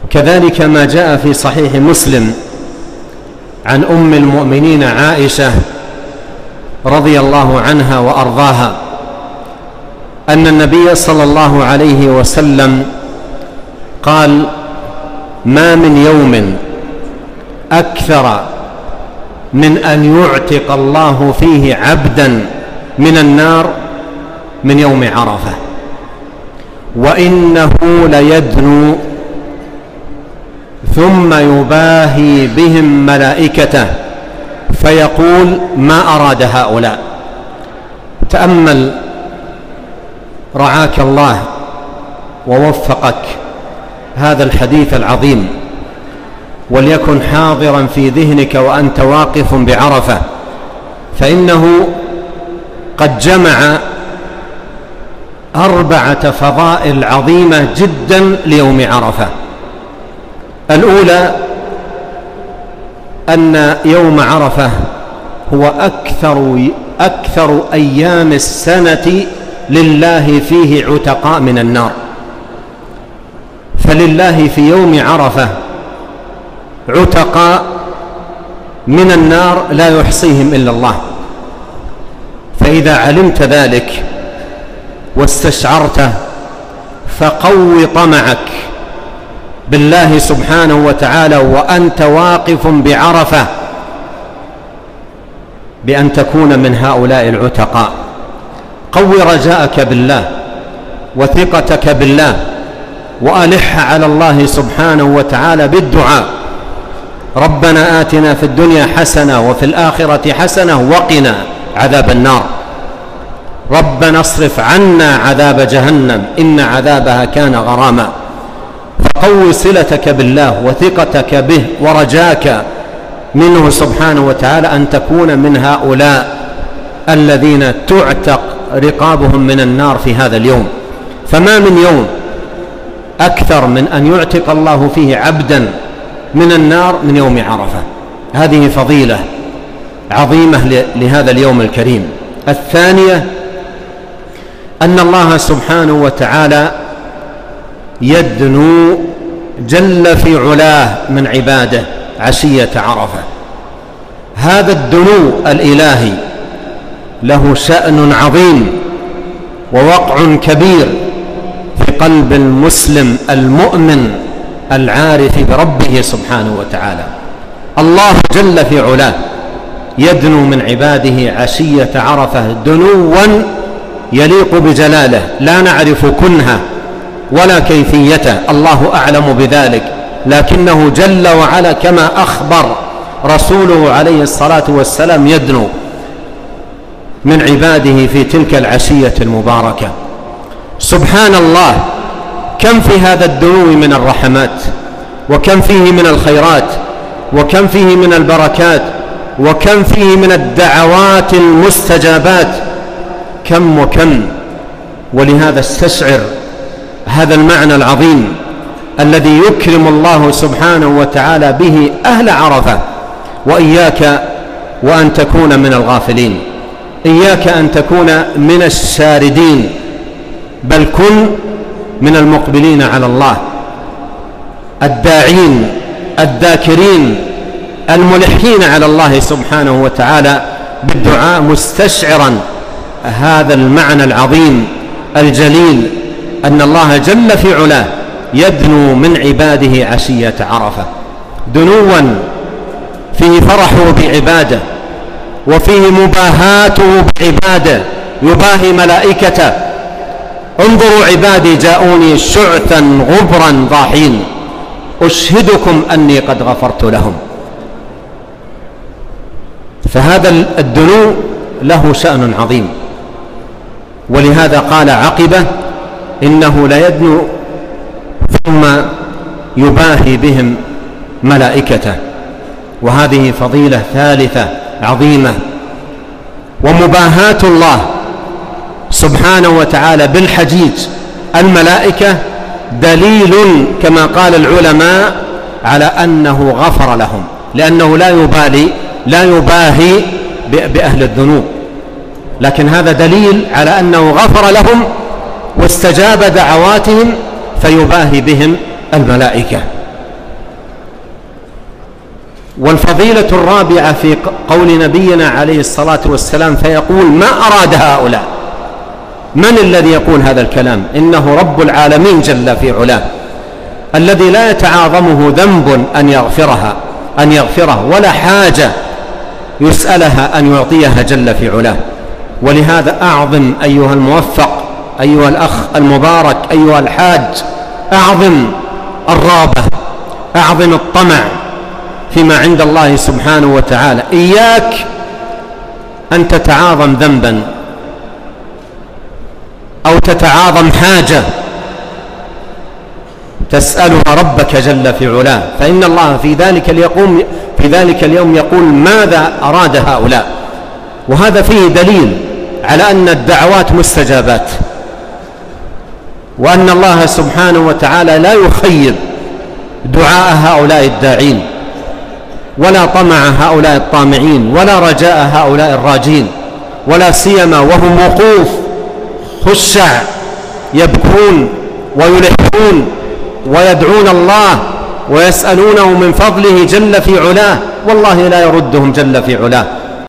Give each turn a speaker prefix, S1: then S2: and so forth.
S1: كذلك ما جاء في صحيح مسلم عن أم المؤمنين عائشة رضي الله عنها وأرضاها أن النبي صلى الله عليه وسلم قال: ما من يوم أكثر من أن يعتق الله فيه عبدا من النار من يوم عرفة، وإنه ليدنو ثم يباهي بهم ملائكته فيقول: ما أراد هؤلاء. تأمل رعاك الله ووفقك هذا الحديث العظيم، وليكن حاضرا في ذهنك وأنت واقف بعرفة، فإنه قد جمع 4 فضائل عظيمة جدا ليوم عرفة. الأولى أن يوم عرفة هو أكثر أيام السنة لله فيه عتقاء من النار، فلله في يوم عرفة عتقاء من النار لا يحصيهم إلا الله. فإذا علمت ذلك واستشعرته فقو طمعك بالله سبحانه وتعالى وأنت واقف بعرفة بأن تكون من هؤلاء العتقاء. قو رجاءك بالله وثقتك بالله، وألح على الله سبحانه وتعالى بالدعاء: ربنا آتنا في الدنيا حسنة وفي الآخرة حسنة وقنا عذاب النار، ربنا اصرف عنا عذاب جهنم إن عذابها كان غراما. فقو صلتك بالله وثقتك به ورجاك منه سبحانه وتعالى أن تكون من هؤلاء الذين تعتق رقابهم من النار في هذا اليوم. فما من يوم أكثر من أن يعتق الله فيه عبدا من النار من يوم عرفة. هذه فضيلة عظيمة لهذا اليوم الكريم. الثانية أن الله سبحانه وتعالى يدنو جل في علاه من عباده عشية عرفة. هذا الدنو الإلهي له شأن عظيم ووقع كبير في قلب المسلم المؤمن العارف بربه سبحانه وتعالى. الله جل في علاه يدنو من عباده عشية عرفة دنوا يليق بجلاله، لا نعرف كنها ولا كيفيته، الله أعلم بذلك، لكنه جل وعلا كما أخبر رسوله عليه الصلاة والسلام يدنو من عباده في تلك العشية المباركة. سبحان الله، كم في هذا الدنو من الرحمات، وكم فيه من الخيرات، وكم فيه من البركات، وكم فيه من الدعوات المستجابات، كم وكم. ولهذا استشعر هذا المعنى العظيم الذي يكرم الله سبحانه وتعالى به أهل عرفة. وإياك وأن تكون من الغافلين، إياك أن تكون من الشاردين، بل كن من المقبلين على الله الداعين الذاكرين الملحين على الله سبحانه وتعالى بالدعاء، مستشعرا هذا المعنى العظيم الجليل أن الله جل في علاه يدنو من عباده عشية عرفة، دنوا فيه فرحه بعباده وفيه مباهاته بعباده، يباهي ملائكته: انظروا عبادي جاءوني شعثا غبرا ضاحين أشهدكم أني قد غفرت لهم. فهذا الدنو له شأن عظيم، ولهذا قال عقبه: إنه ليدنو ثم يباهي بهم ملائكته. وهذه فضيلة ثالثة عظيمة. ومباهاة الله سبحانه وتعالى بالحجيج الملائكة دليل كما قال العلماء على أنه غفر لهم، لأنه لا يباهي بأهل الذنوب، لكن هذا دليل على أنه غفر لهم واستجاب دعواتهم فيباهي بهم الملائكة. والفضيلة الرابعة في قول نبينا عليه الصلاة والسلام فيقول ما أراد هؤلاء. من الذي يقول هذا الكلام؟ إنه رب العالمين جل في علاه، الذي لا يتعاظمه ذنب أن يغفره ولا حاجة يسألها أن يعطيها جل في علاه. ولهذا أعظم أيها الموفق، أيها الأخ المبارك، أيها الحاج، أعظم الرغبة، أعظم الطمع فيما عند الله سبحانه وتعالى. إياك أن تتعاظم ذنبا أو تتعاظم حاجة تسألها ربك جل في علاه، فإن الله في ذلك اليوم يقول ماذا أراد هؤلاء. وهذا فيه دليل على أن الدعوات مستجابات، وأن الله سبحانه وتعالى لا يخيب دعاء هؤلاء الداعين، ولا طمع هؤلاء الطامعين، ولا رجاء هؤلاء الراجين، ولا سيما وهم وقوف خشع يبكون ويلحون ويدعون الله ويسألونه من فضله جل في علاه، والله لا يردهم جل في علاه.